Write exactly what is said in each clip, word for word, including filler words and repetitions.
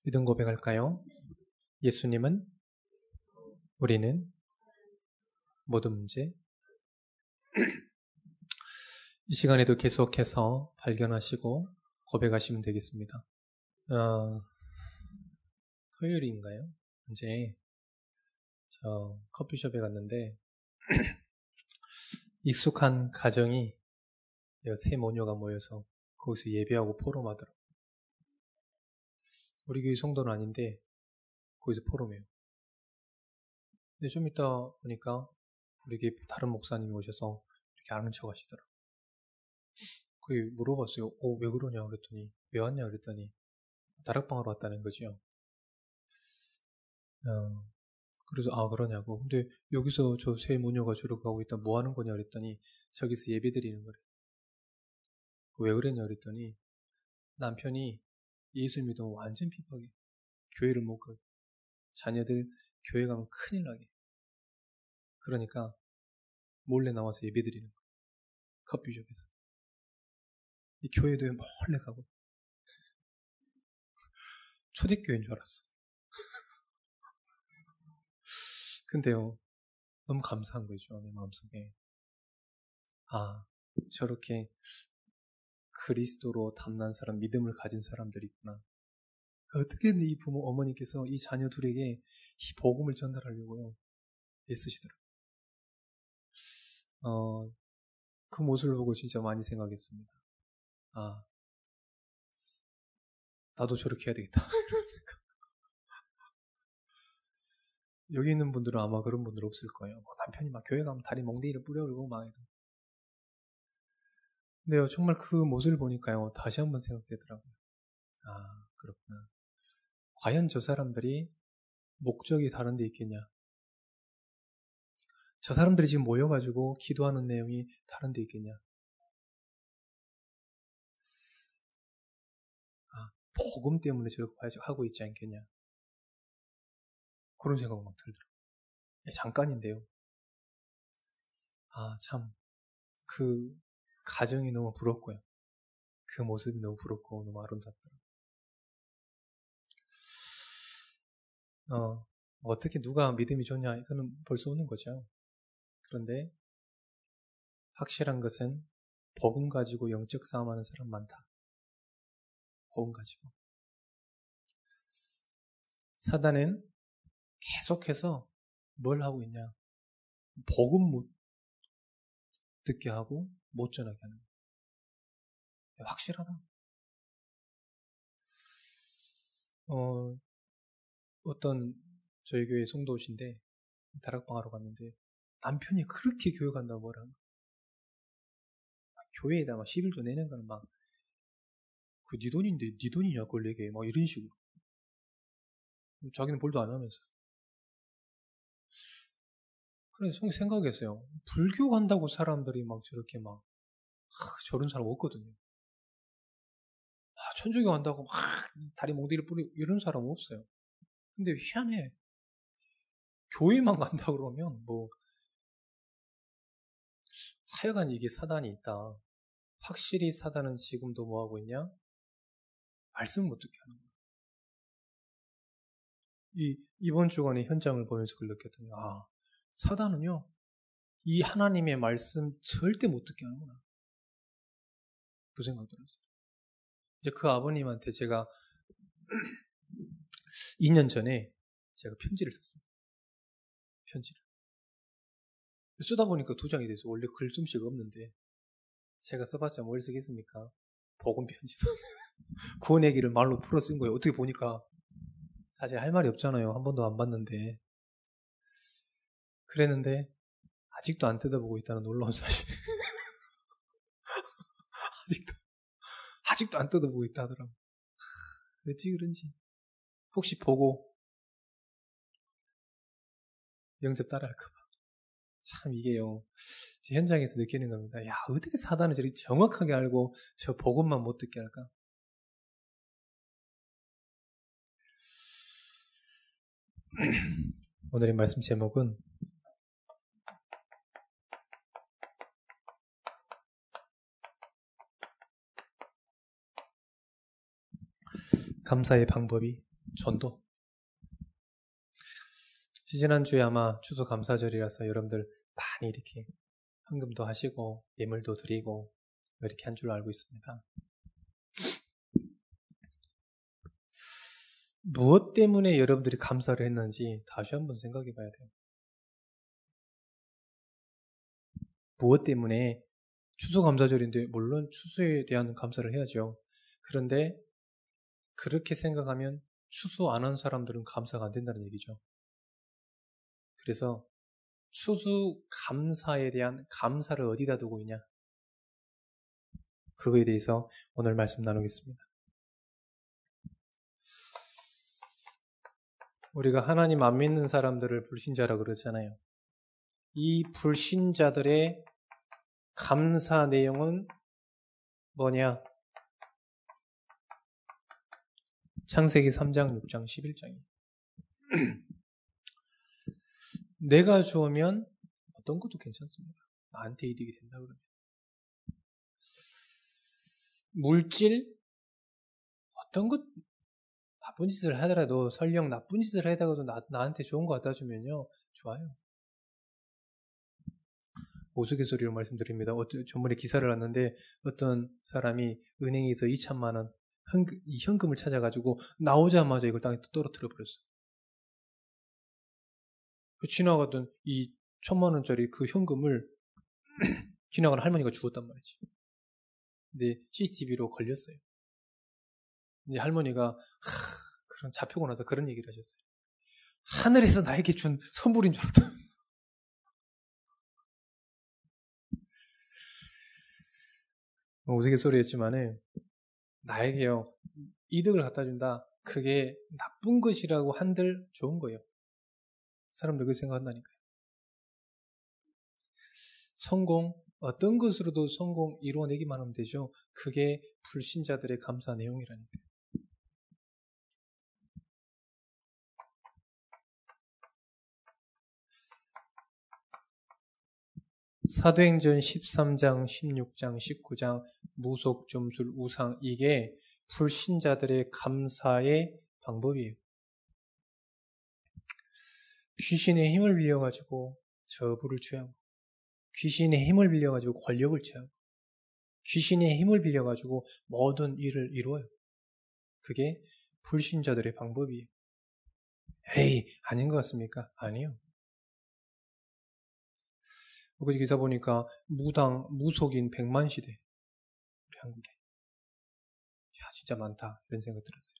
믿음 고백할까요? 예수님은, 우리는, 모든 문제. 이 시간에도 계속해서 발견하시고 고백하시면 되겠습니다. 어, 토요일인가요? 이제 저 커피숍에 갔는데 익숙한 가정이 세 모녀가 모여서 거기서 예배하고 포럼하더라고요. 우리 교회 성도는 아닌데 거기서 포럼해요. 근데 좀 이따 보니까 우리 교회 다른 목사님이 오셔서 이렇게 아는 척 하시더라고요. 그 물어봤어요. 어, 왜 그러냐 그랬더니, 왜 왔냐 그랬더니 다락방으로 왔다는 거죠. 어, 그래서 아 그러냐고. 근데 여기서 저 세 모녀가 주로 가고 있다 뭐 하는 거냐 그랬더니 저기서 예배 드리는 거래. 왜 그랬냐 그랬더니 남편이 예수 믿으면 완전 핍박해. 교회를 못 가게. 자녀들 교회 가면 큰일 나게. 그러니까 몰래 나와서 예배 드리는 거야. 커피숍에서. 이 교회도 몰래 가고. 초대교회인 줄 알았어. 근데요, 너무 감사한 거죠, 내 마음속에. 아, 저렇게 그리스도로 담난 사람, 믿음을 가진 사람들이 있구나. 어떻게든 이 부모, 어머니께서 이 자녀 둘에게 이 복음을 전달하려고요, 애쓰시더라고요. 어, 그 모습을 보고 진짜 많이 생각했습니다. 아, 나도 저렇게 해야 되겠다. 여기 있는 분들은 아마 그런 분들 없을 거예요. 뭐 남편이 막 교회 가면 다리 멍댕이를 뿌려올고 막 이런. 근데요, 정말 그 모습을 보니까요, 다시 한번 생각되더라고요. 아, 그렇구나. 과연 저 사람들이 목적이 다른 데 있겠냐? 저 사람들이 지금 모여가지고 기도하는 내용이 다른 데 있겠냐? 아, 복음 때문에 저렇게 하고 있지 않겠냐? 그런 생각이 막 들더라고요. 잠깐인데요. 아, 참, 그 가정이 너무 부럽고요. 그 모습이 너무 부럽고 너무 아름답더라고요. 어, 어떻게 누가 믿음이 좋냐? 이거는 볼 수 없는 거죠. 그런데 확실한 것은 복음 가지고 영적 싸움하는 사람 많다. 복음 가지고. 사단은 계속해서 뭘 하고 있냐? 복음 못 듣게 하고 못 전하게 하는 거예요. 확실하다. 어, 어떤 저희 교회 성도신데 다락방 하러 갔는데 남편이 그렇게 교회 간다고 뭐라 하는 거예요. 교회에다 막 십일조 내는 거는 막 그 네 돈인데 네 돈이냐 그걸 내게 막 이런 식으로. 자기는 볼도 안 하면서. 그래서 생각했어요. 불교 간다고 사람들이 막 저렇게 막 하, 저런 사람 없거든요. 아, 천주교 간다고 막 다리 몽디를 뿌리고 이런 사람 없어요. 근데 희한해. 교회만 간다 그러면 뭐 하여간 이게 사단이 있다. 확실히 사단은 지금도 뭐 하고 있냐? 말씀을 못 듣게 하는 거야. 이 이번 주간의 현장을 보면서 그걸 느꼈더니 아, 사단은요. 이 하나님의 말씀 절대 못 듣게 하는구나. 그 생각 들었어요. 이제 그 아버님한테 제가 이 년 전에 제가 편지를 썼습니다. 편지를. 쓰다 보니까 두 장이 돼서 원래 글솜씨가 없는데 제가 써봤자 뭘 쓰겠습니까? 복음 편지도 구원의 길을 말로 풀어 쓴 거예요. 어떻게 보니까 사실 할 말이 없잖아요. 한 번도 안 봤는데. 그랬는데 아직도 안 뜯어보고 있다는 놀라운 사실. 아직도 아직도 안 뜯어보고 있다 하더라고. 어찌 그런지. 혹시 보고 영접 따라할까봐. 참 이게요. 제 현장에서 느끼는 겁니다. 야, 어떻게 사단을 저렇게 정확하게 알고 저 복음만 못 듣게 할까? 오늘의 말씀 제목은 감사의 방법이 전도. 지지난주에 아마 추수감사절이라서 여러분들 많이 이렇게 헌금도 하시고 예물도 드리고 이렇게 한 줄로 알고 있습니다. 무엇 때문에 여러분들이 감사를 했는지 다시 한번 생각해 봐야 돼요. 무엇 때문에 추수감사절인데 물론 추수에 대한 감사를 해야죠. 그런데 그렇게 생각하면 추수 안 한 사람들은 감사가 안 된다는 얘기죠. 그래서 추수감사에 대한 감사를 어디다 두고 있냐? 그거에 대해서 오늘 말씀 나누겠습니다. 우리가 하나님 안 믿는 사람들을 불신자라고 그러잖아요. 이 불신자들의 감사 내용은 뭐냐? 창세기 삼 장, 육 장, 십일 장이에요. 내가 주으면 어떤 것도 괜찮습니다. 나한테 이득이 된다 그러면. 물질, 어떤 것, 나쁜 짓을 하더라도, 설령 나쁜 짓을 하더라도 나, 나한테 좋은 거 갖다 주면요, 좋아요. 우스갯소리로 말씀드립니다. 어떤, 전번에 기사를 봤는데 어떤 사람이 은행에서 이천만 원 현금, 현금을 찾아가지고 나오자마자 이걸 땅에 떨어뜨려 버렸어요. 지나가던 이 천만 원짜리 그 현금을 지나가는 할머니가 주었단 말이지. 근데 씨씨티비로 걸렸어요. 근데 할머니가 하, 그런 잡히고 나서 그런 얘기를 하셨어요. 하늘에서 나에게 준 선물인 줄 알았다. 우스갯소리였지만은 나에게요 이득을 갖다 준다. 그게 나쁜 것이라고 한들 좋은 거예요. 사람들 그렇게 생각한다니까요. 성공, 어떤 것으로도 성공 이루어내기만 하면 되죠. 그게 불신자들의 감사 내용이라니까요. 사도행전 십삼 장, 십육 장, 십구 장 무속, 점술, 우상 이게 불신자들의 감사의 방법이에요. 귀신의 힘을 빌려가지고 저부를 취하고 귀신의 힘을 빌려가지고 권력을 취하고 귀신의 힘을 빌려가지고 모든 일을 이루어요. 그게 불신자들의 방법이에요. 에이, 아닌 것 같습니까? 아니요. 어제 기사 보니까 무당, 무속인 백만 시대. 우리 한국에. 야, 진짜 많다. 이런 생각 들었어요.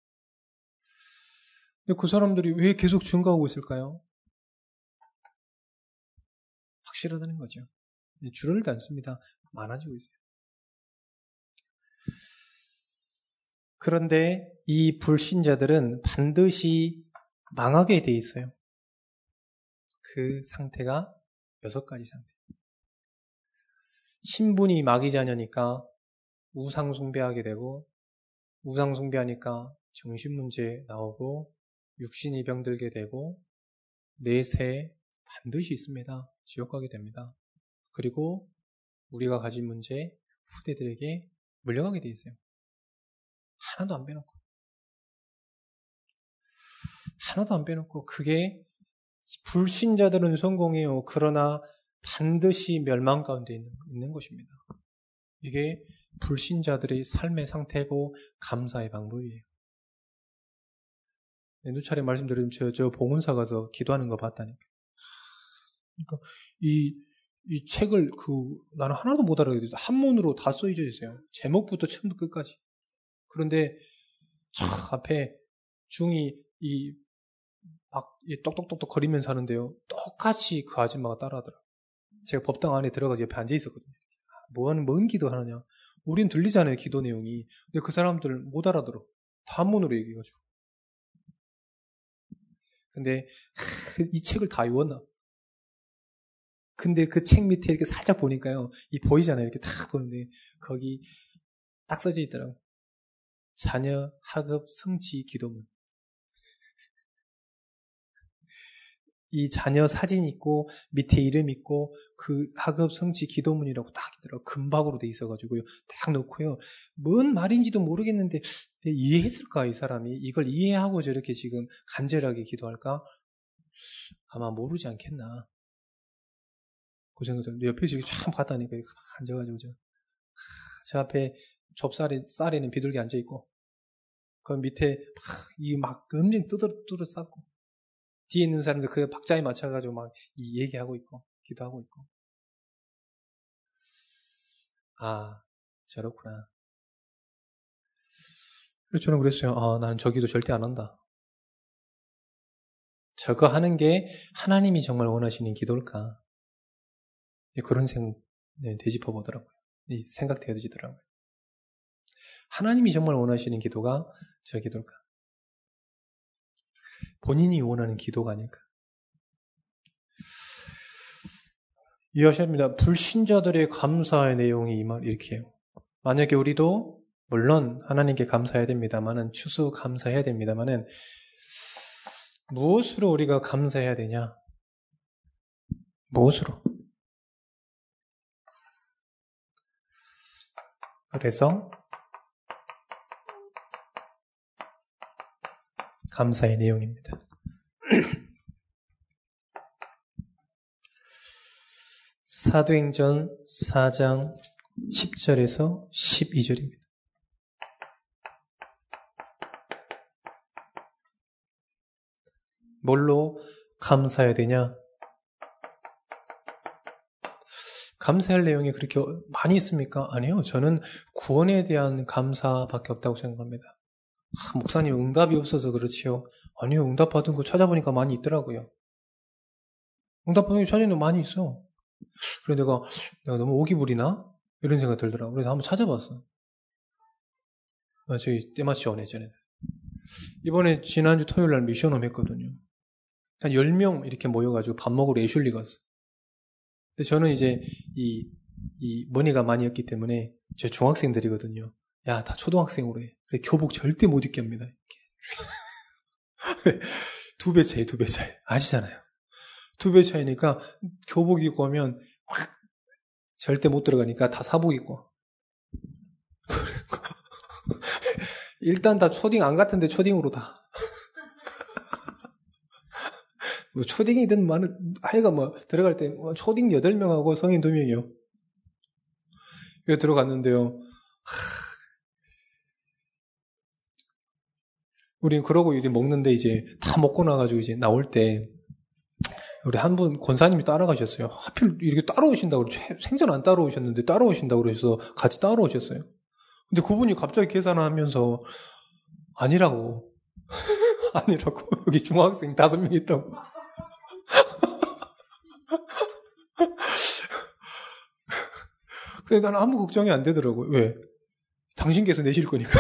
근데 그 사람들이 왜 계속 증가하고 있을까요? 확실하다는 거죠. 줄어들지 않습니다. 많아지고 있어요. 그런데 이 불신자들은 반드시 망하게 돼 있어요. 그 상태가 여섯 가지 상태. 신분이 마귀자녀니까 우상 숭배하게 되고, 우상 숭배하니까 정신 문제 나오고, 육신이 병들게 되고, 내세 반드시 있습니다. 지옥 가게 됩니다. 그리고 우리가 가진 문제 후대들에게 물려가게 돼 있어요. 하나도 안 빼놓고. 하나도 안 빼놓고 그게 불신자들은 성공해요. 그러나 반드시 멸망 가운데 있는, 있는 것입니다. 이게 불신자들의 삶의 상태고 감사의 방법이에요. 누차례 말씀드리면 저, 저 봉은사 가서 기도하는 거 봤다니까. 그러니까 이, 이 책을 그 나는 하나도 못 알아듣겠어요. 한문으로 다 써져 있어요. 제목부터 처음부터 끝까지. 그런데 저 앞에 중이 이 막 똑똑똑똑 거리면서 하는데요. 똑같이 그 아줌마가 따라하더라. 제가 법당 안에 들어가서 옆에 앉아 있었거든요. 뭐하는 뭔 기도하느냐. 우린 들리잖아요. 기도 내용이. 근데 그 사람들 못 알아들어. 다 한문으로 얘기해가지고. 근데 이 책을 다 외웠나? 근데 그 책 밑에 이렇게 살짝 보니까요. 이 보이잖아요. 이렇게 딱 보는데 거기 딱 써져 있더라고. 자녀 학업 성취 기도문. 이 자녀 사진 있고 밑에 이름 있고 그 학업 성취 기도문이라고 딱 있더라고요. 금박으로 돼 있어가지고요. 딱 넣고요. 뭔 말인지도 모르겠는데 이해했을까 이 사람이? 이걸 이해하고 저렇게 지금 간절하게 기도할까? 아마 모르지 않겠나. 그 생각도 옆에서 이렇게 쫙 봤다니까 막 앉아가지고 저, 저 앞에 좁쌀에 쌀에는 비둘기 앉아 있고 그 밑에 막 이 막 엄청 뜯어 뜯어 쌓고 뒤에 있는 사람들 그 박자에 맞춰가지고 막 이 얘기하고 있고 기도하고 있고 아 저렇구나. 그래서 저는 그랬어요. 아 나는 저 기도 절대 안 한다. 저거 하는 게 하나님이 정말 원하시는 기도일까? 그런 생각 네, 되짚어 보더라고요. 생각 되어지더라고요. 하나님이 정말 원하시는 기도가 저 기도일까? 본인이 원하는 기도가 아닐까? 이해하십니다. 불신자들의 감사의 내용이 이 말 이렇게 해요. 만약에 우리도 물론 하나님께 감사해야 됩니다만은 추수 감사해야 됩니다만은 무엇으로 우리가 감사해야 되냐? 무엇으로? 그래서 감사의 내용입니다. 사도행전 사 장 십 절에서 십이 절입니다. 뭘로 감사해야 되냐? 감사할 내용이 그렇게 많이 있습니까? 아니요. 저는 구원에 대한 감사밖에 없다고 생각합니다. 아, 목사님 응답이 없어서 그렇지요. 아니요. 응답받은 거 찾아보니까 많이 있더라고요. 응답받은 거 찾아보니까 많이 있어. 그래 내가 내가 너무 오기 부리나? 이런 생각 들더라고요. 그래서 한번 찾아봤어. 아, 저희 때마치 전에 전에. 이번에 지난주 토요일 날 미션홈 했거든요. 한 열 명 이렇게 모여가지고 밥 먹으러 애슐리 갔어. 근데 저는 이제 이, 이 머니가 많이 없기 때문에 제 중학생들이거든요. 야, 다 초등학생으로 해. 그래, 교복 절대 못 입게 합니다. 두 배 차이, 두 배 차이. 아시잖아요. 두 배 차이니까 교복 입고 하면 확 절대 못 들어가니까 다 사복 입고. 일단 다 초딩 안 같은데 초딩으로 다. 뭐 초딩이든 많은, 하여가 뭐 들어갈 때 초딩 여덟 명하고 성인 두 명이요. 여기 들어갔는데요. 우린 그러고 이제 먹는데 이제 다 먹고 나가지고 이제 나올 때 우리 한 분 권사님이 따라가셨어요. 하필 이렇게 따라오신다고 생전 안 따라오셨는데 따라오신다고 그래서 같이 따라오셨어요. 근데 그분이 갑자기 계산하면서 아니라고 아니라고 여기 중학생 다섯 명 있다고. 근데 나는 아무 걱정이 안 되더라고요. 왜? 당신께서 내실 거니까.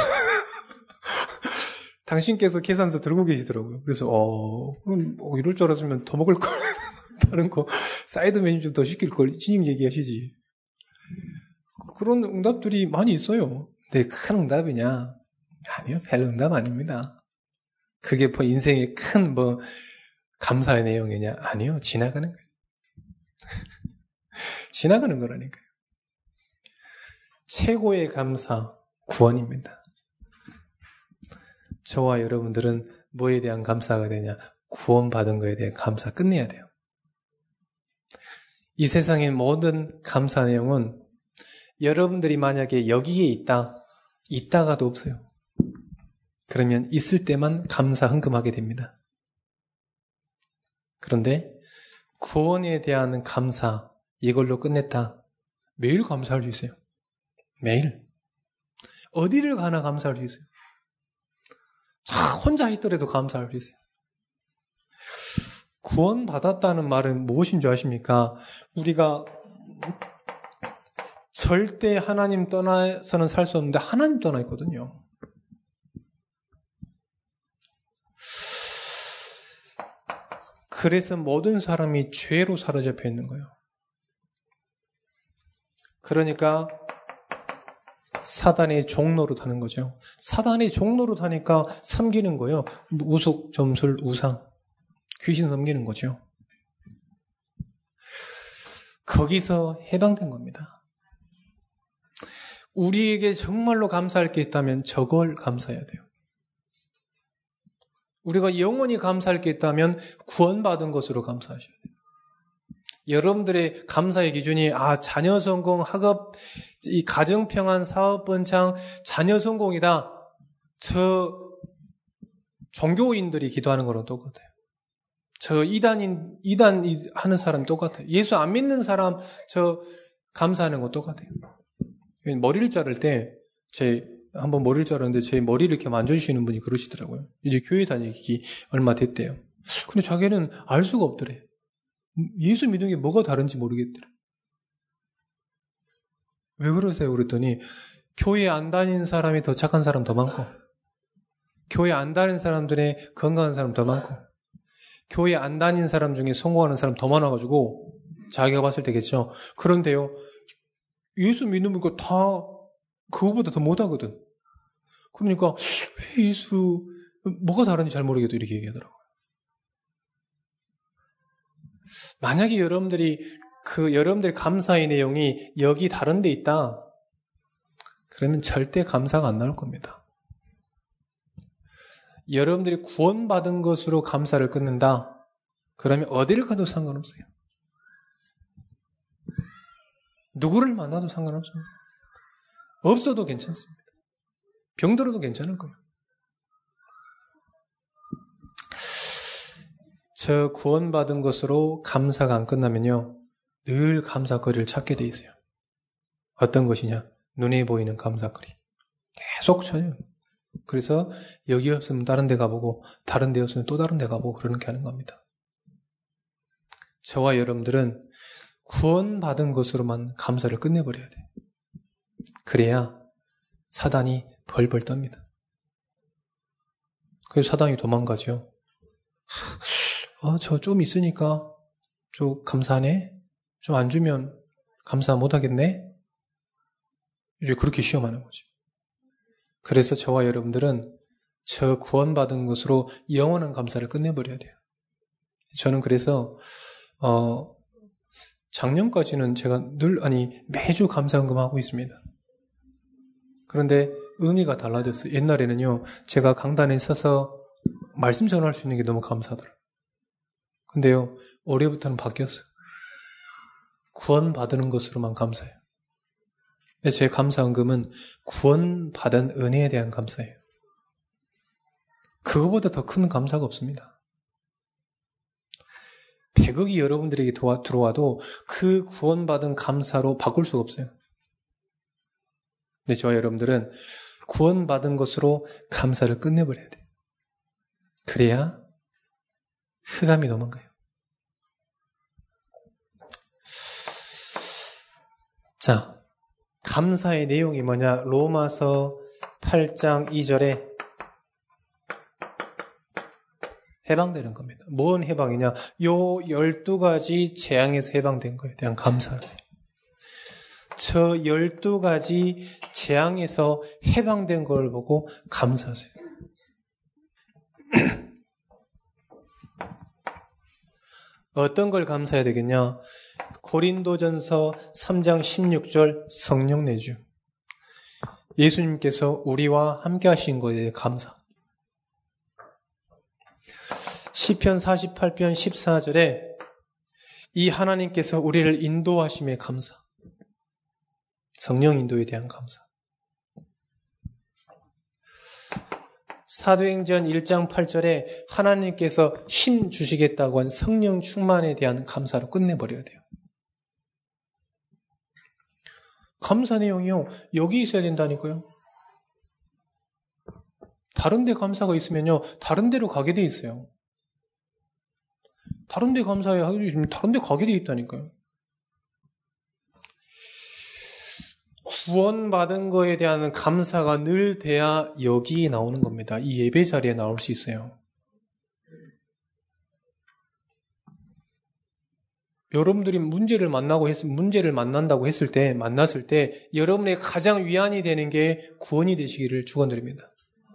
당신께서 계산서 들고 계시더라고요. 그래서 어 그럼 뭐 이럴 줄 알았으면 더 먹을 걸. 다른 거 사이드 메뉴 좀 더 시킬 걸. 진행 얘기하시지. 그런 응답들이 많이 있어요. 근데 큰 응답이냐? 아니요, 별 응답 아닙니다. 그게 뭐 인생의 큰 뭐 감사의 내용이냐? 아니요, 지나가는 거예요. 지나가는 거라니까요. 최고의 감사, 구원입니다. 저와 여러분들은 뭐에 대한 감사가 되냐? 구원받은 거에 대한 감사 끝내야 돼요. 이 세상의 모든 감사 내용은 여러분들이 만약에 여기에 있다, 있다가도 없어요. 그러면 있을 때만 감사 헌금하게 됩니다. 그런데 구원에 대한 감사, 이걸로 끝냈다. 매일 감사할 수 있어요. 매일. 어디를 가나 감사할 수 있어요. 자, 혼자 있더라도 감사할 수 있어요. 구원받았다는 말은 무엇인 줄 아십니까? 우리가 절대 하나님 떠나서는 살 수 없는데 하나님 떠나 있거든요. 그래서 모든 사람이 죄로 사로잡혀 있는 거예요. 그러니까 사단의 종로로 타는 거죠. 사단의 종로로 타니까 섬기는 거예요. 우속, 점술, 우상, 귀신 섬기는 거죠. 거기서 해방된 겁니다. 우리에게 정말로 감사할 게 있다면 저걸 감사해야 돼요. 우리가 영원히 감사할 게 있다면 구원받은 것으로 감사하셔야 돼요. 여러분들의 감사의 기준이 아 자녀 성공, 학업, 이 가정 평안, 사업 번창, 자녀 성공이다. 저 종교인들이 기도하는 거랑 똑같아요. 저 이단인 이단 하는 사람 똑같아요. 예수 안 믿는 사람 저 감사하는 거 똑같아요. 머리를 자를 때 제 한번 머리를 자르는데 제 머리를 이렇게 만져주시는 분이 그러시더라고요. 이제 교회 다니기 얼마 됐대요. 근데 자기는 알 수가 없더래. 예수 믿는 게 뭐가 다른지 모르겠더래. 왜 그러세요? 그랬더니 교회 안 다니는 사람이 더 착한 사람 더 많고, 교회 안 다니는 사람들의 건강한 사람 더 많고, 교회 안 다니는 사람 중에 성공하는 사람 더 많아가지고 자기가 봤을 때겠죠. 그런데요, 예수 믿는 분과 다 그거보다 더 못하거든. 그러니까 왜 예수 뭐가 다른지 잘 모르겠다 이렇게 얘기하더라고요. 만약에 여러분들이 그 여러분들의 감사의 내용이 여기 다른 데 있다, 그러면 절대 감사가 안 나올 겁니다. 여러분들이 구원받은 것으로 감사를 끊는다, 그러면 어디를 가도 상관없어요. 누구를 만나도 상관없습니다. 없어도 괜찮습니다. 병들어도 괜찮을 거예요. 저 구원받은 것으로 감사가 안 끝나면요, 늘 감사거리를 찾게 돼 있어요. 어떤 것이냐? 눈에 보이는 감사거리. 계속 찾아요. 그래서 여기 없으면 다른 데 가보고, 다른 데 없으면 또 다른 데 가보고, 그렇게 하는 겁니다. 저와 여러분들은 구원받은 것으로만 감사를 끝내버려야 돼요. 그래야 사단이 벌벌 떱니다. 그래서 사단이 도망가죠. 어, 저 좀 있으니까 좀 감사하네? 좀 안 주면 감사 못 하겠네? 이렇게 그렇게 시험하는 거죠. 그래서 저와 여러분들은 저 구원받은 것으로 영원한 감사를 끝내버려야 돼요. 저는 그래서 어, 작년까지는 제가 늘, 아니, 매주 감사헌금하고 있습니다. 그런데 의미가 달라졌어요. 옛날에는요, 제가 강단에 서서 말씀 전할 수 있는 게 너무 감사하더라고요. 근데요, 올해부터는 바뀌었어요. 구원받는 것으로만 감사해요. 제 감사헌금은 구원받은 은혜에 대한 감사예요. 그거보다 더 큰 감사가 없습니다. 백억이 여러분들에게 도와, 들어와도 그 구원받은 감사로 바꿀 수가 없어요. 근데 저와 여러분들은 구원받은 것으로 감사를 끝내버려야 돼요. 그래야 흑암이 도망가요. 자, 감사의 내용이 뭐냐? 로마서 팔 장 이 절에 해방되는 겁니다. 뭔 해방이냐? 요 열두 가지 재앙에서 해방된 거에 대한 감사하세요. 저 열두 가지 재앙에서 해방된 걸 보고 감사하세요. 어떤 걸 감사해야 되겠냐? 고린도전서 삼 장 십육 절 성령 내주. 예수님께서 우리와 함께 하신 것에 대해 감사. 시편 사십팔 편 십사 절에 이 하나님께서 우리를 인도하심에 감사. 성령 인도에 대한 감사. 사도행전 일 장 팔 절에 하나님께서 힘 주시겠다고 한 성령 충만에 대한 감사로 끝내버려야 돼요. 감사 내용이요, 여기 있어야 된다니까요. 다른 데 감사가 있으면요, 다른 데로 가게 돼 있어요. 다른 데 감사해야 하면 다른 데 가게 돼 있다니까요. 구원받은 거에 대한 감사가 늘 돼야 여기에 나오는 겁니다. 이 예배 자리에 나올 수 있어요. 여러분들이 문제를 만나고 했, 문제를 만난다고 했을 때, 만났을 때, 여러분의 가장 위안이 되는 게 구원이 되시기를 축원드립니다.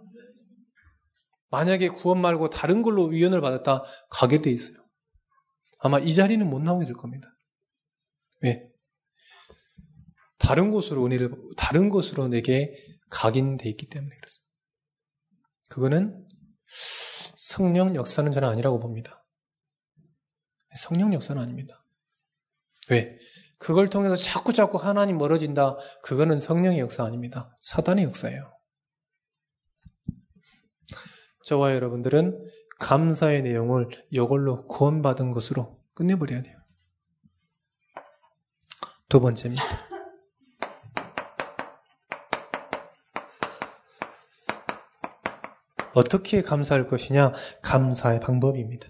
만약에 구원 말고 다른 걸로 위안을 받았다, 가게 돼 있어요. 아마 이 자리는 못 나오게 될 겁니다. 왜? 다른 곳으로 은혜를, 다른 곳으로 내게 각인돼 있기 때문에 그렇습니다. 그거는 성령 역사는 저는 아니라고 봅니다. 성령 역사는 아닙니다. 왜? 그걸 통해서 자꾸 자꾸 하나님 멀어진다. 그거는 성령의 역사 아닙니다. 사단의 역사예요. 저와 여러분들은 감사의 내용을 이걸로 구원받은 것으로 끝내버려야 돼요. 두 번째입니다. 어떻게 감사할 것이냐? 감사의 방법입니다.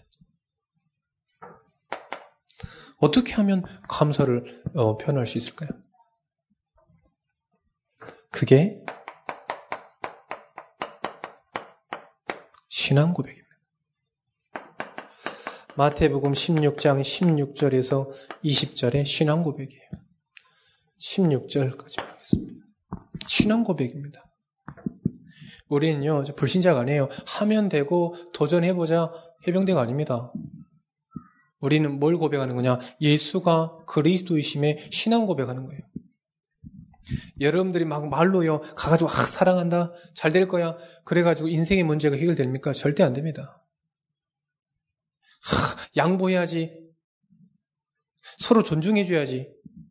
어떻게 하면 감사를 어, 표현할 수 있을까요? 그게 신앙 고백입니다. 마태복음 십육 장 십육 절에서 이십 절의 신앙 고백이에요. 십육 절까지 보겠습니다. 신앙 고백입니다. 우리는요, 불신자가 아니에요. 하면 되고 도전해보자 해병대가 아닙니다. 우리는 뭘 고백하는 거냐? 예수가 그리스도이심에 신앙 고백하는 거예요. 여러분들이 막 말로요, 가가지고 아, 사랑한다, 잘 될 거야, 그래가지고 인생의 문제가 해결됩니까? 절대 안 됩니다. 하, 양보해야지, 서로 존중해줘야지.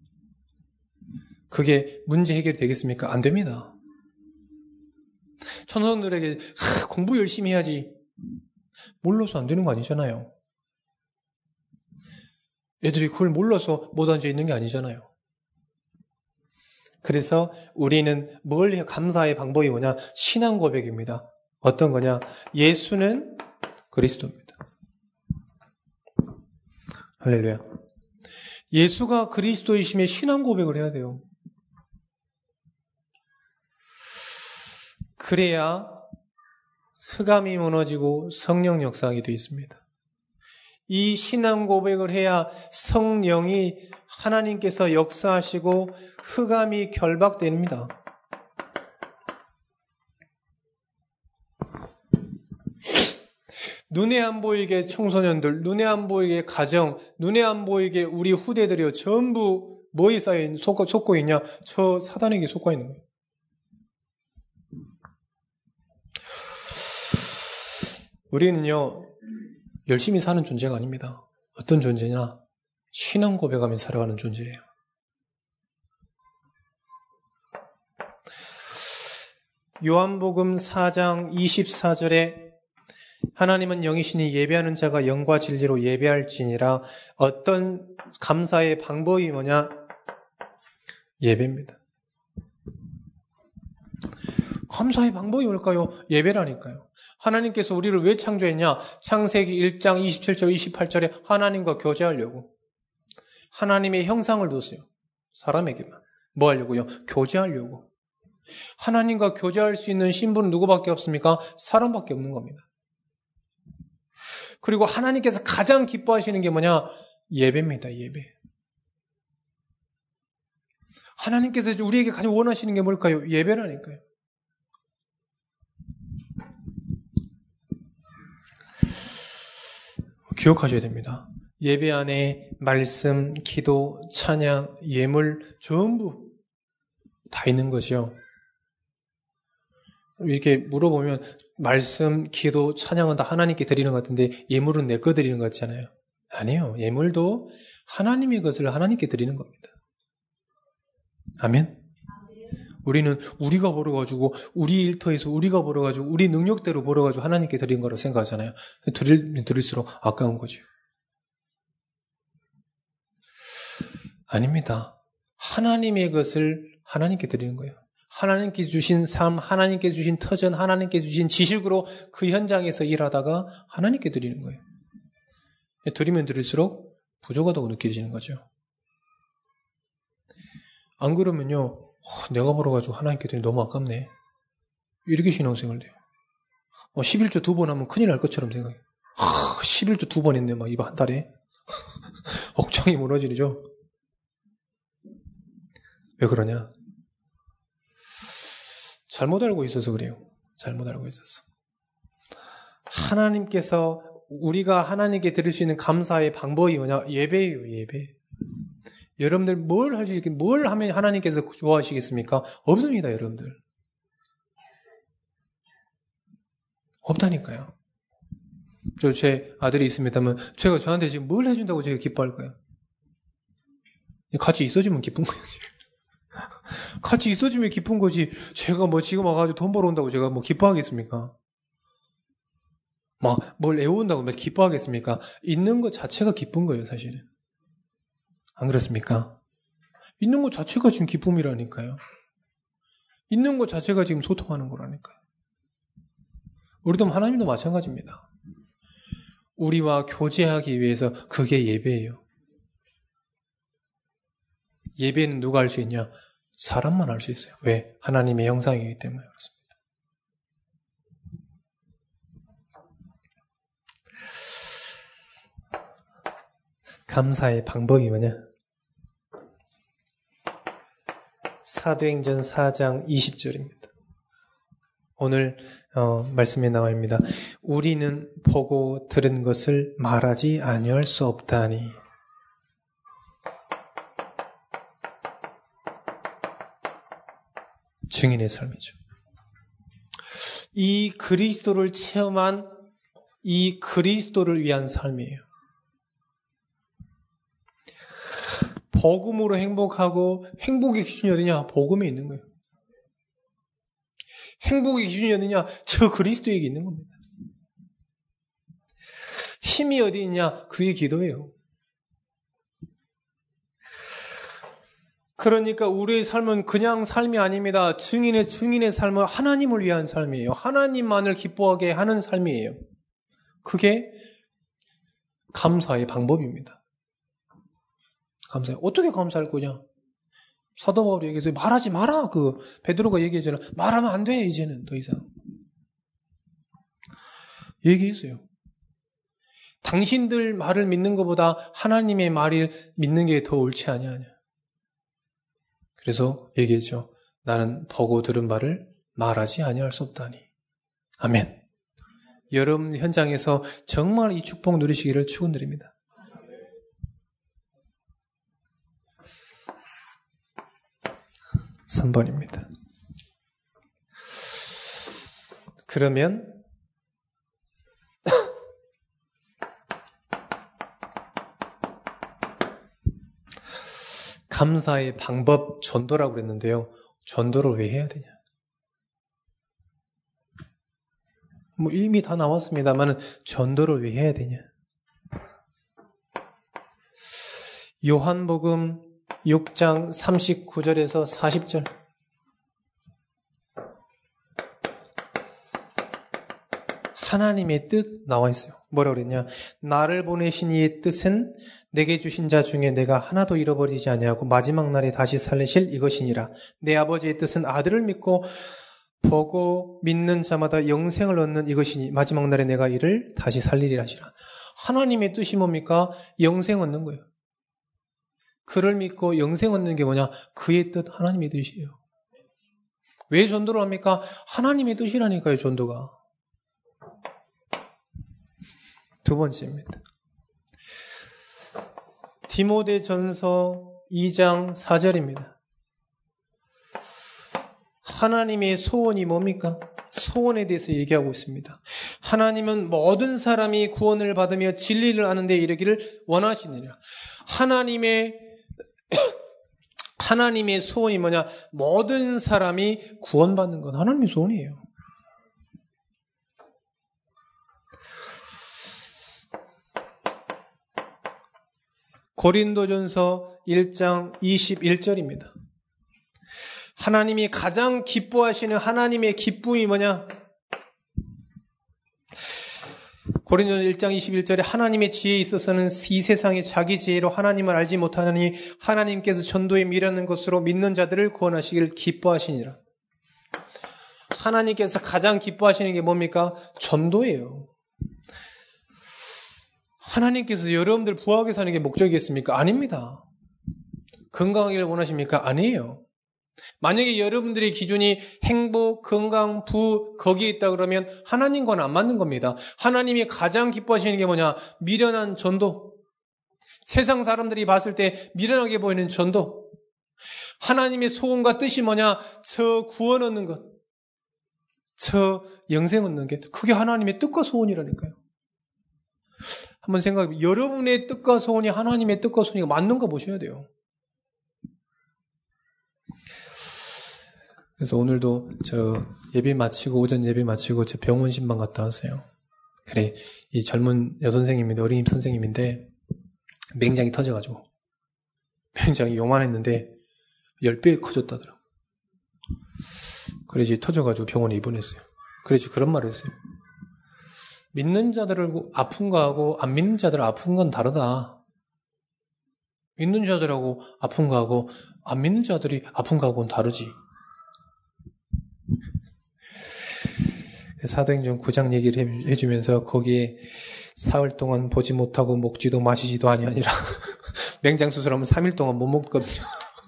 그게 문제 해결이 되겠습니까? 안 됩니다. 천성들에게 하, 공부 열심히 해야지. 몰라서 안 되는 거 아니잖아요. 애들이 그걸 몰라서 못 앉아 있는 게 아니잖아요. 그래서 우리는 뭘 해? 감사의 방법이 뭐냐? 신앙 고백입니다. 어떤 거냐? 예수는 그리스도입니다. 할렐루야. 예수가 그리스도이심에 신앙 고백을 해야 돼요. 그래야 흑암이 무너지고 성령 역사하게 되어 있습니다. 이 신앙 고백을 해야 성령이 하나님께서 역사하시고 흑암이 결박됩니다. 눈에 안 보이게 청소년들, 눈에 안 보이게 가정, 눈에 안 보이게 우리 후대들이요, 전부 뭐에 쌓여 속고, 속고 있냐? 저 사단에게 속고 있는 거예요. 우리는요, 열심히 사는 존재가 아닙니다. 어떤 존재냐? 신앙 고백하며 살아가는 존재예요. 요한복음 사 장 이십사 절에 하나님은 영이시니 예배하는 자가 영과 진리로 예배할지니라. 어떤 감사의 방법이 뭐냐? 예배입니다. 감사의 방법이 뭘까요? 예배라니까요. 하나님께서 우리를 왜 창조했냐? 창세기 일 장 이십칠 절 이십팔 절에 하나님과 교제하려고. 하나님의 형상을 뒀어요. 사람에게만. 뭐 하려고요? 교제하려고. 하나님과 교제할 수 있는 신분은 누구밖에 없습니까? 사람밖에 없는 겁니다. 그리고 하나님께서 가장 기뻐하시는 게 뭐냐? 예배입니다. 예배. 하나님께서 우리에게 가장 원하시는 게 뭘까요? 예배라니까요. 기억하셔야 됩니다. 예배 안에 말씀, 기도, 찬양, 예물 전부 다 있는 것이요. 이렇게 물어보면 말씀, 기도, 찬양은 다 하나님께 드리는 것 같은데 예물은 내 거 드리는 것 같잖아요. 아니에요. 예물도 하나님의 것을 하나님께 드리는 겁니다. 아멘. 우리는 우리가 벌어가지고 우리 일터에서 우리가 벌어가지고 우리 능력대로 벌어가지고 하나님께 드린 거라고 생각하잖아요. 드릴, 드릴수록 아까운 거죠. 아닙니다. 하나님의 것을 하나님께 드리는 거예요. 하나님께 주신 삶, 하나님께 주신 터전, 하나님께 주신 지식으로 그 현장에서 일하다가 하나님께 드리는 거예요. 드리면 드릴수록 부족하다고 느껴지는 거죠. 안 그러면요, 어, 내가 벌어가지고 하나님께 드리면 너무 아깝네. 이렇게 신앙생활 돼요. 어, 십일조 두 번 하면 큰일 날 것처럼 생각해요. 하, 십일조 두 번 했네, 막 이번 한 달에. 억장이 무너지죠. 왜 그러냐? 잘못 알고 있어서 그래요. 잘못 알고 있어서. 하나님께서 우리가 하나님께 드릴 수 있는 감사의 방법이 뭐냐? 예배예요, 예배. 여러분들 뭘 할 수 있겠, 뭘 하면 하나님께서 좋아하시겠습니까? 없습니다, 여러분들. 없다니까요. 저 제 아들이 있습니다만 제가 저한테 지금 뭘 해준다고 제가 기뻐할까요? 같이 있어주면 기쁜 거지. 같이 있어주면 기쁜 거지. 제가 뭐 지금 와가지고 돈 벌어온다고 제가 뭐 기뻐하겠습니까? 막 뭘 애워온다고 막 기뻐하겠습니까? 있는 것 자체가 기쁜 거예요, 사실은. 안 그렇습니까? 있는 것 자체가 지금 기쁨이라니까요. 있는 것 자체가 지금 소통하는 거라니까요. 우리도 하나님도 마찬가지입니다. 우리와 교제하기 위해서 그게 예배예요. 예배는 누가 할 수 있냐? 사람만 할 수 있어요. 왜? 하나님의 형상이기 때문에 그렇습니다. 감사의 방법이 뭐냐? 사도행전 사 장 이십 절입니다. 오늘 어, 말씀에 나와 있습니다. 우리는 보고 들은 것을 말하지 아니할 수 없다니. 증인의 삶이죠. 이 그리스도를 체험한 이 그리스도를 위한 삶이에요. 복음으로 행복하고 행복의 기준이 어디냐? 복음에 있는 거예요. 행복의 기준이 어디냐? 저 그리스도에게 있는 겁니다. 힘이 어디 있냐? 그의 기도예요. 그러니까 우리의 삶은 그냥 삶이 아닙니다. 증인의 증인의 삶은 하나님을 위한 삶이에요. 하나님만을 기뻐하게 하는 삶이에요. 그게 감사의 방법입니다. 감사해. 어떻게 감사할 거냐? 사도 바울이 얘기해서 말하지 마라. 그 베드로가 얘기했잖아. 말하면 안 돼. 이제는 더 이상. 얘기했어요. 당신들 말을 믿는 것보다 하나님의 말을 믿는 게 더 옳지 아니하냐. 그래서 얘기했죠. 나는 보고 들은 바를 말하지 아니할 수 없다니. 아멘. 여러분 현장에서 정말 이 축복 누리시기를 축원드립니다. 삼 번입니다. 그러면 감사의 방법 전도라고 그랬는데요. 전도를 왜 해야 되냐? 뭐 이미 다 나왔습니다만 전도를 왜 해야 되냐? 요한복음 육 장 삼십구 절에서 사십 절. 하나님의 뜻 나와 있어요. 뭐라고 그랬냐? 나를 보내신 이의 뜻은 내게 주신 자 중에 내가 하나도 잃어버리지 아니하고 마지막 날에 다시 살리실 이것이니라. 내 아버지의 뜻은 아들을 믿고 보고 믿는 자마다 영생을 얻는 이것이니 마지막 날에 내가 이를 다시 살리리라 하시라. 하나님의 뜻이 뭡니까? 영생 얻는 거예요. 그를 믿고 영생 얻는 게 뭐냐? 그의 뜻, 하나님의 뜻이에요. 왜 전도를 합니까? 하나님의 뜻이라니까요, 전도가. 두 번째입니다. 디모데전서 이 장 사 절입니다. 하나님의 소원이 뭡니까? 소원에 대해서 얘기하고 있습니다. 하나님은 모든 사람이 구원을 받으며 진리를 아는 데 이르기를 원하시느니라. 하나님의 하나님의 소원이 뭐냐? 모든 사람이 구원받는 건 하나님의 소원이에요. 고린도전서 일 장 이십일 절입니다. 하나님이 가장 기뻐하시는 하나님의 기쁨이 뭐냐? 고린도전서 일 장 이십일 절에 하나님의 지혜에 있어서는 이 세상의 자기 지혜로 하나님을 알지 못하느니 하나님께서 전도에 미라는 것으로 믿는 자들을 구원하시기를 기뻐하시니라. 하나님께서 가장 기뻐하시는 게 뭡니까? 전도예요. 하나님께서 여러분들 부하게 사는 게 목적이겠습니까? 아닙니다. 건강하기를 원하십니까? 아니에요. 만약에 여러분들의 기준이 행복, 건강, 부 거기에 있다 그러면 하나님과는 안 맞는 겁니다. 하나님이 가장 기뻐하시는 게 뭐냐? 미련한 전도. 세상 사람들이 봤을 때 미련하게 보이는 전도. 하나님의 소원과 뜻이 뭐냐? 저 구원 얻는 것. 저 영생 얻는 게 그게 하나님의 뜻과 소원이라니까요. 한번 생각해. 여러분의 뜻과 소원이 하나님의 뜻과 소원이 맞는가 보셔야 돼요. 그래서 오늘도 저 예배 마치고 오전 예배 마치고 저 병원 신방 갔다 왔어요. 그래 이 젊은 여선생님인데 어린이 선생님인데 맹장이 터져가지고 맹장이 요만했는데 십 배 커졌다더라고. 그래서 터져가지고 병원에 입원했어요. 그래서 그런 말을 했어요. 믿는 자들을 아픈 거하고 안 믿는 자들 아픈 건 다르다. 믿는 자들하고 아픈 거하고 안 믿는 자들이 아픈 거하고는 다르지. 사도행전 구 장 얘기를 해주면서 거기에 사흘 동안 보지 못하고 먹지도 마시지도 아니하니라. 맹장 수술하면 삼 일 동안 못 먹거든요.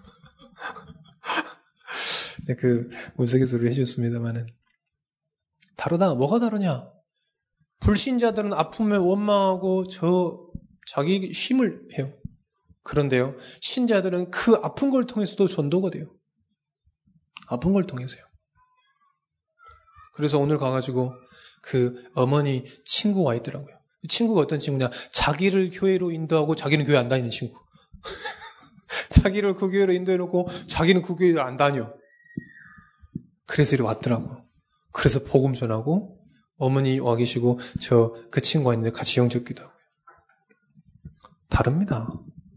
그 우스갯소리를 해줬습니다만은 다르다. 뭐가 다르냐? 불신자들은 아픔에 원망하고 저 자기 쉼을 해요. 그런데요, 신자들은 그 아픈 걸 통해서도 전도가 돼요. 아픈 걸 통해서요. 그래서 오늘 가가지고 그 어머니 친구가 있더라고요. 친구가 어떤 친구냐? 자기를 교회로 인도하고 자기는 교회 안 다니는 친구. 자기를 그 교회로 인도해놓고 자기는 그 교회를 안 다녀. 그래서 이리 왔더라고요. 그래서 복음 전하고 어머니 와 계시고 저 그 친구가 있는데 같이 영접기도 하고요. 다릅니다.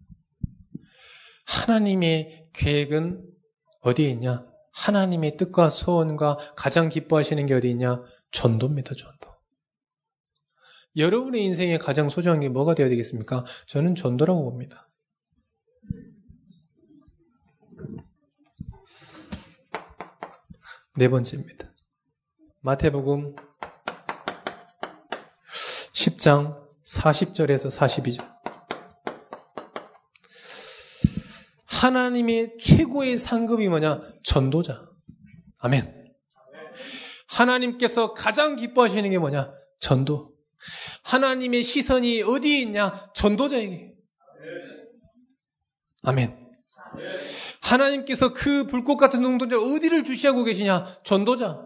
하나님의 계획은 어디에 있냐? 하나님의 뜻과 소원과 가장 기뻐하시는 게 어디 있냐? 전도입니다. 전도. 여러분의 인생에 가장 소중한 게 뭐가 되어야 되겠습니까? 저는 전도라고 봅니다. 네 번째입니다. 마태복음 십 장 사십 절에서 사십이 절. 하나님의 최고의 상급이 뭐냐? 전도자. 아멘. 하나님께서 가장 기뻐하시는 게 뭐냐? 전도. 하나님의 시선이 어디에 있냐? 전도자에게. 아멘. 하나님께서 그 불꽃 같은 능동자 어디를 주시하고 계시냐? 전도자.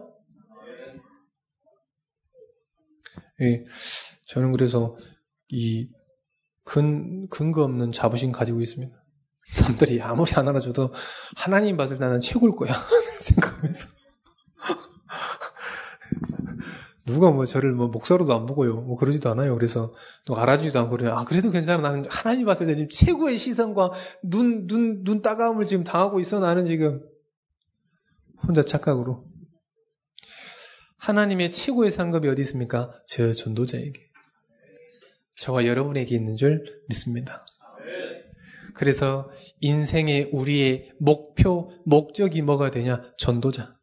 예, 저는 그래서 이 근, 근거 없는 자부심 가지고 있습니다. 남들이 아무리 안 알아줘도 하나님 봤을 때 나는 최고일 거야 생각하면서 누가 뭐 저를 뭐 목사로도 안 보고요, 뭐 그러지도 않아요. 그래서 또 알아주지도 않고 그래요. 아 그래도 괜찮아. 나는 하나님 봤을 때 지금 최고의 시선과 눈 눈 눈 따가움을 지금 당하고 있어. 나는 지금 혼자 착각으로. 하나님의 최고의 상급이 어디 있습니까? 저 전도자에게, 저와 여러분에게 있는 줄 믿습니다. 그래서 인생의 우리의 목표, 목적이 뭐가 되냐? 전도자.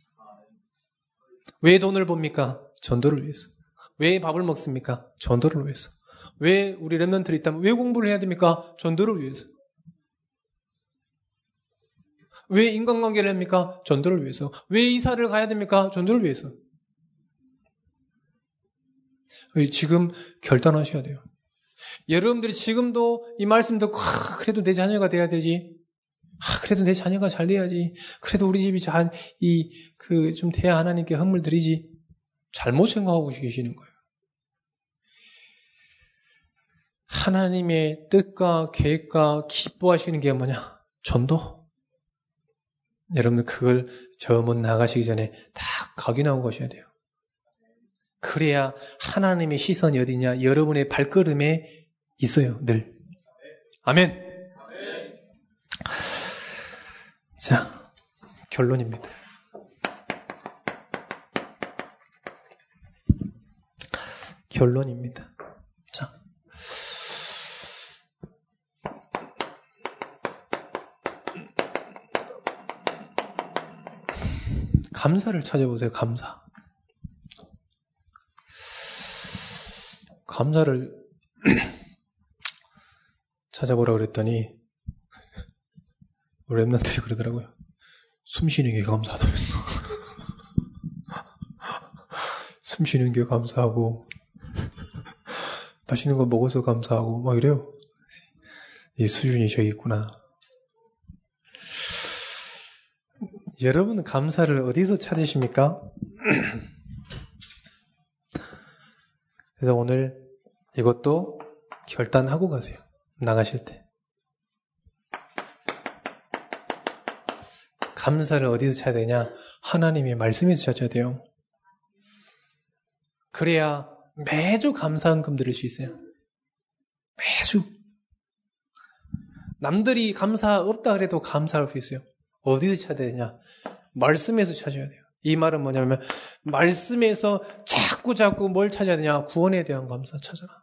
왜 돈을 법니까? 전도를 위해서. 왜 밥을 먹습니까? 전도를 위해서. 왜 우리 랩런트들이 있다면 왜 공부를 해야 됩니까? 전도를 위해서. 왜 인간관계를 합니까? 전도를 위해서. 왜 이사를 가야 됩니까? 전도를 위해서. 지금 결단하셔야 돼요. 여러분들이 지금도 이 말씀 듣고, 아, 그래도 내 자녀가 돼야 되지. 아, 그래도 내 자녀가 잘 돼야지. 그래도 우리 집이 잘, 이, 그, 좀 돼야 하나님께 헌물 드리지. 잘못 생각하고 계시는 거예요. 하나님의 뜻과 계획과 기뻐하시는 게 뭐냐? 전도. 여러분들 그걸 저 먼 나가시기 전에 다 각인하고 가셔야 돼요. 그래야 하나님의 시선이 어디냐? 여러분의 발걸음에 있어요, 늘. 아멘. 자, 결론입니다. 결론입니다. 자. 감사를 찾아보세요, 감사. 감사를 찾아보라고 그랬더니 랩런트들이 그러더라고요. 숨 쉬는 게 감사하다면서. 숨 쉬는 게 감사하고 맛있는 거 먹어서 감사하고 막 이래요. 이 수준이 저기 있구나. 여러분은 감사를 어디서 찾으십니까? 그래서 오늘 이것도 결단하고 가세요. 나가실 때. 감사를 어디서 찾아야 되냐? 하나님의 말씀에서 찾아야 돼요. 그래야 매주 감사한금 드릴 수 있어요. 매주. 남들이 감사 없다 그래도 감사할 수 있어요. 어디서 찾아야 되냐? 말씀에서 찾아야 돼요. 이 말은 뭐냐면 말씀에서 자꾸 자꾸 뭘 찾아야 되냐? 구원에 대한 감사 찾아라.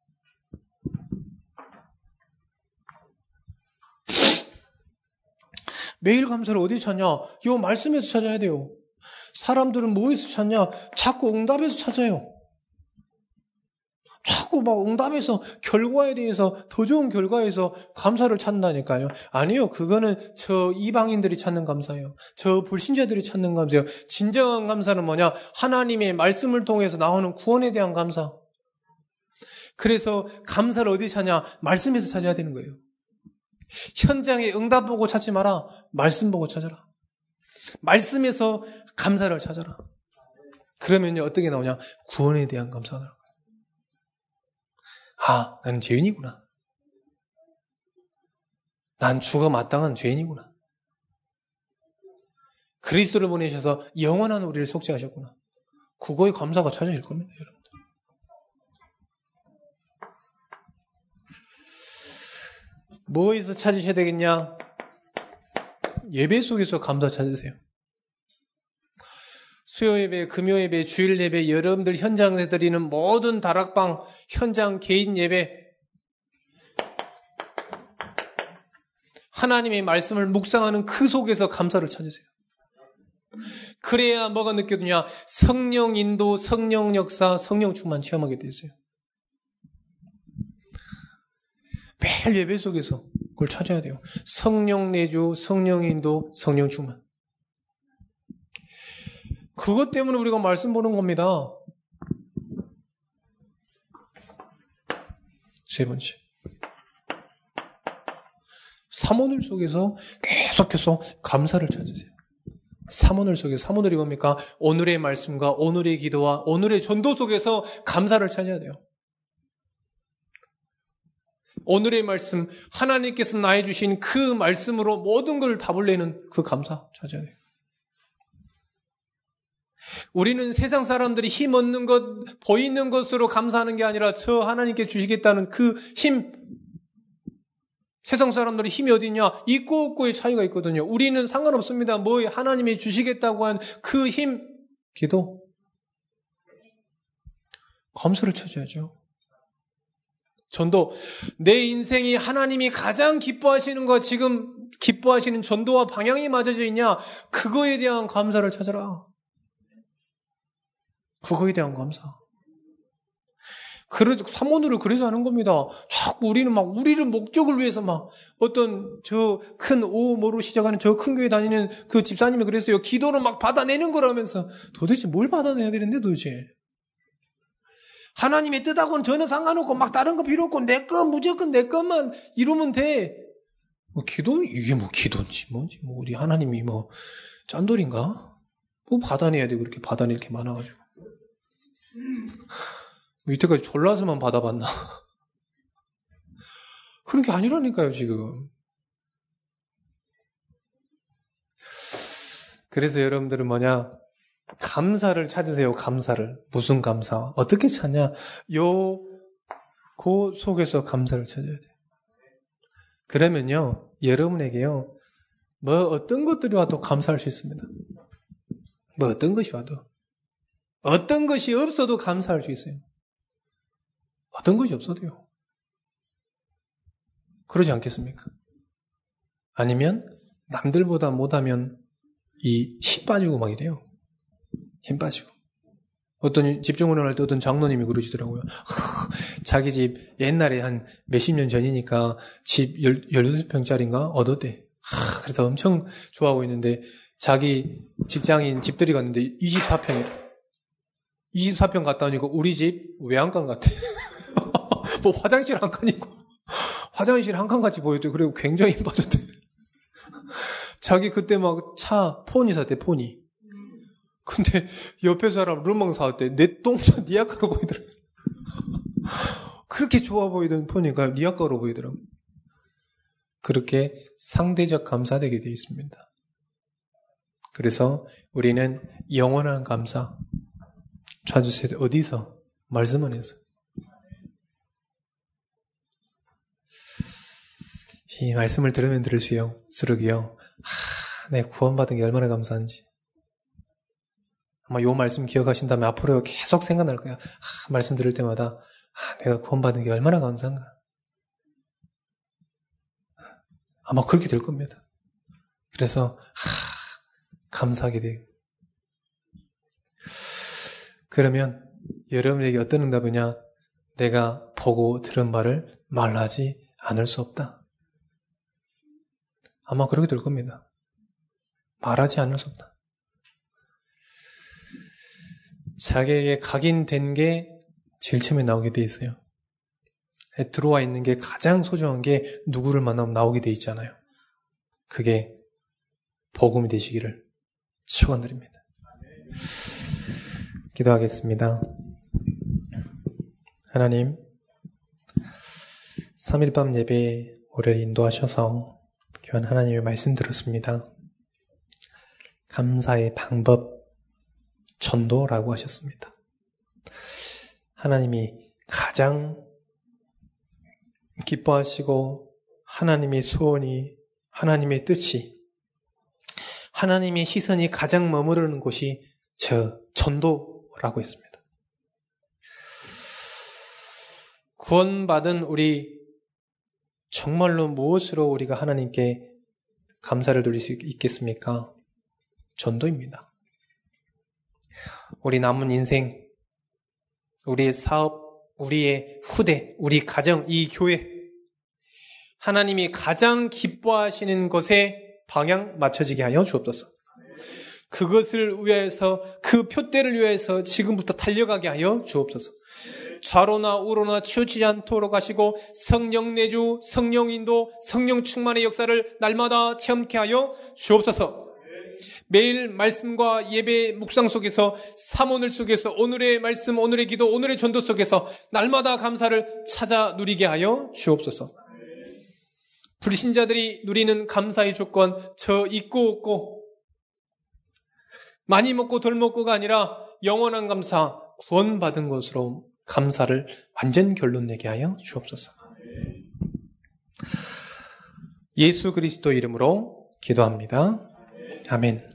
매일 감사를 어디 찾냐? 이 말씀에서 찾아야 돼요. 사람들은 뭐에서 찾냐? 자꾸 응답에서 찾아요. 자꾸 막 응답에서 결과에 대해서 더 좋은 결과에서 감사를 찾는다니까요. 아니요. 그거는 저 이방인들이 찾는 감사예요. 저 불신자들이 찾는 감사예요. 진정한 감사는 뭐냐? 하나님의 말씀을 통해서 나오는 구원에 대한 감사. 그래서 감사를 어디 찾냐? 말씀에서 찾아야 되는 거예요. 현장에 응답 보고 찾지 마라. 말씀 보고 찾아라. 말씀에서 감사를 찾아라. 그러면요 어떻게 나오냐? 구원에 대한 감사가 나올 거예요. 아, 나는 죄인이구나. 난 죽어 마땅한 죄인이구나. 그리스도를 보내셔서 영원한 우리를 속죄하셨구나. 그거에 감사가 찾아질 겁니다, 여러분. 뭐에서 찾으셔야 되겠냐? 예배 속에서 감사 찾으세요. 수요예배, 금요예배, 주일예배, 여러분들 현장에서 드리는 모든 다락방, 현장 개인 예배, 하나님의 말씀을 묵상하는 그 속에서 감사를 찾으세요. 그래야 뭐가 느껴지냐? 성령 인도, 성령 역사, 성령 충만 체험하게 되세요. 매일 예배 속에서 그걸 찾아야 돼요. 성령 내주, 성령 인도, 성령 충만. 그것 때문에 우리가 말씀 보는 겁니다. 세 번째. 삼오늘 속에서 계속해서 감사를 찾으세요. 삼오늘 속에서, 삼오늘이 뭡니까? 오늘의 말씀과 오늘의 기도와 오늘의 전도 속에서 감사를 찾아야 돼요. 오늘의 말씀, 하나님께서 나에 주신 그 말씀으로 모든 걸 답을 내는 그 감사 찾아야 돼요. 우리는 세상 사람들이 힘 얻는 것, 보이는 것으로 감사하는 게 아니라 저 하나님께 주시겠다는 그 힘, 세상 사람들이 힘이 어디 있냐? 있고 없고의 차이가 있거든요. 우리는 상관없습니다. 뭐 하나님이 주시겠다고 한 그 힘, 기도, 감사를 찾아야죠. 전도, 내 인생이 하나님이 가장 기뻐하시는 거, 지금 기뻐하시는 전도와 방향이 맞아져 있냐? 그거에 대한 감사를 찾아라. 그거에 대한 감사. 그래서 삼오늘을 그래서 하는 겁니다. 자꾸 우리는 막 우리를 목적을 위해서 막 어떤 저 큰 오모로 시작하는 저 큰 교회 다니는 그 집사님이 그랬어요. 기도를 막 받아내는 거라면서 도대체 뭘 받아내야 되는데 도대체. 하나님의 뜻하고는 전혀 상관없고 막 다른 거 필요 없고 내 것 무조건 내 것만 이루면 돼. 뭐 기도 이게 뭐 기도인지 뭔지 뭐 우리 하나님이 뭐 짠돌인가? 뭐 받아내야 되고 그렇게 받아낼 게 많아가지고. 이때까지 졸라서만 받아봤나? 그런 게 아니라니까요, 지금. 그래서 여러분들은 뭐냐? 감사를 찾으세요, 감사를. 무슨 감사? 어떻게 찾냐? 요, 그 속에서 감사를 찾아야 돼요. 그러면요, 여러분에게요, 뭐 어떤 것들이 와도 감사할 수 있습니다. 뭐 어떤 것이 와도. 어떤 것이 없어도 감사할 수 있어요. 어떤 것이 없어도요. 그러지 않겠습니까? 아니면 남들보다 못하면 이 힘 빠지고 막 이래요. 힘 빠지고. 어떤 집중운동을 할 때 어떤 장로님이 그러시더라고요. 하, 자기 집 옛날에 한 몇십 년 전이니까 집 열여덟 평짜리인가 얻었대. 하, 그래서 엄청 좋아하고 있는데 자기 직장인 집들이 갔는데 이십사 평이래. 이십사 평 갔다 오니까 우리 집 외양간 같아. 뭐 화장실 한 칸이고 화장실 한 칸같이 보였대. 그리고 굉장히 빠졌대. 자기 그때 막 차 포니 샀대, 포니. 근데 옆에 사람 르망 사왔대. 내 똥차 니 아까로 보이더라. 그렇게 좋아 보이던 포니가 니 아까로 보이더라고. 그렇게 상대적 감사되게 되어 있습니다. 그래서 우리는 영원한 감사 찾으셔야 돼. 어디서? 말씀 안에서. 이 말씀을 들으면 들을수록요, 하, 내가 구원받은 게 얼마나 감사한지. 아마 이 말씀 기억하신다면 앞으로 계속 생각날 거야. 하, 말씀 들을 때마다 아, 내가 구원받은 게 얼마나 감사한가. 아마 그렇게 될 겁니다. 그래서 하, 감사하게 돼요. 그러면 여러분에게 어떤 응답이냐? 내가 보고 들은 말을 말로 하지 않을 수 없다. 아마 그렇게 될 겁니다. 말하지 않을 수 없다. 자기에게 각인된 게 제일 처음에 나오게 돼 있어요. 들어와 있는 게 가장 소중한 게 누구를 만나면 나오게 돼 있잖아요. 그게 복음이 되시기를 축원드립니다. 기도하겠습니다. 하나님, 삼 일 밤 예배에 우리를 인도하셔서 귀한 하나님의 말씀 들었습니다. 감사의 방법, 전도라고 하셨습니다. 하나님이 가장 기뻐하시고 하나님의 소원이, 하나님의 뜻이, 하나님의 시선이 가장 머무르는 곳이 저 전도라고 했습니다. 구원받은 우리 정말로 무엇으로 우리가 하나님께 감사를 돌릴 수 있겠습니까? 전도입니다. 우리 남은 인생, 우리의 사업, 우리의 후대, 우리 가정, 이 교회, 하나님이 가장 기뻐하시는 것에 방향 맞춰지게 하여 주옵소서. 그것을 위해서, 그 표대를 위해서 지금부터 달려가게 하여 주옵소서. 좌로나 우로나 치우치지 않도록 하시고 성령 내주, 성령 인도, 성령 충만의 역사를 날마다 체험케 하여 주옵소서. 매일 말씀과 예배 묵상 속에서, 사모늘 속에서, 오늘의 말씀, 오늘의 기도, 오늘의 전도 속에서 날마다 감사를 찾아 누리게 하여 주옵소서. 불신자들이 누리는 감사의 조건, 저 있고 없고, 많이 먹고 덜 먹고가 아니라 영원한 감사, 구원받은 것으로 감사를 완전 결론 내게 하여 주옵소서. 예수 그리스도 이름으로 기도합니다. 아멘.